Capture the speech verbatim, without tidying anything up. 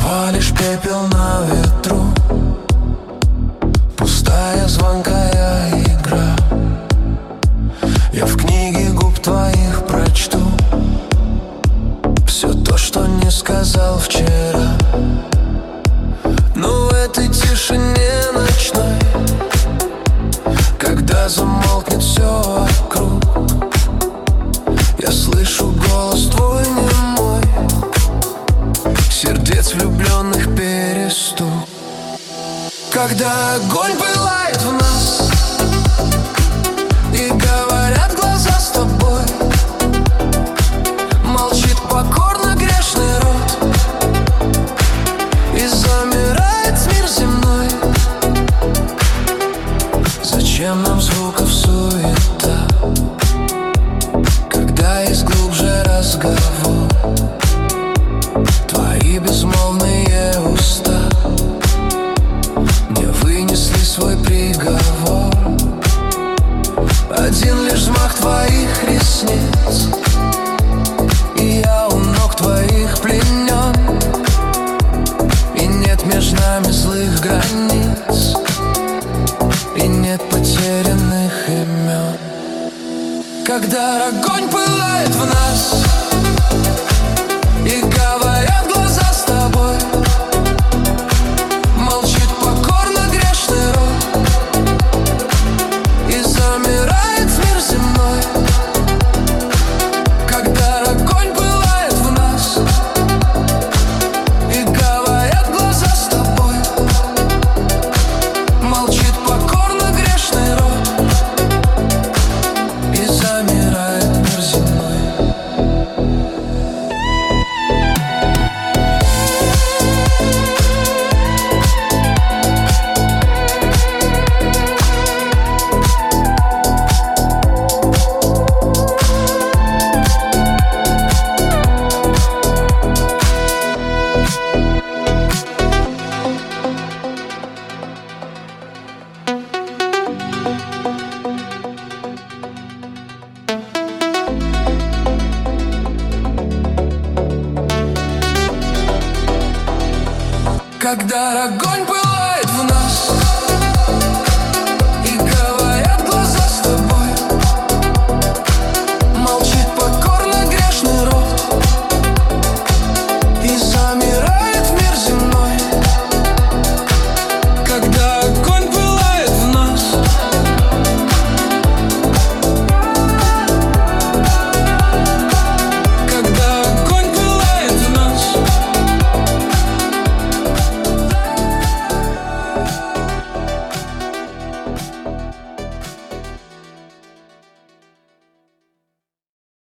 Слова лишь пепел на ветру, пустая звонкая игра. Я в книге губ твоих прочту все то, что не сказал вчера. Но в этой тишине ночной, когда замолкнет все вокруг, я слышу голос твой немой, сердец влюбленных перестук. Когда огонь пылает в нас и говорят глаза с тобой, молчит покорно грешный род и замирает мир земной. Зачем нам звуков суета, когда есть глубже разговор? Твои безмолвные уста не вынесли свой приговор. Один лишь взмах твоих ресниц, и я у ног твоих пленен. И нет между нами злых границ, и нет потерянных имен. Когда огонь пылает в нас и говорят глаза с тобой, молчит покорно грешный род и замирает мир земной. Когда огонь пылает в нас и говорят глаза с тобой, молчит покорно грешный род и замирает мир земной. Когда огонь пылает в нас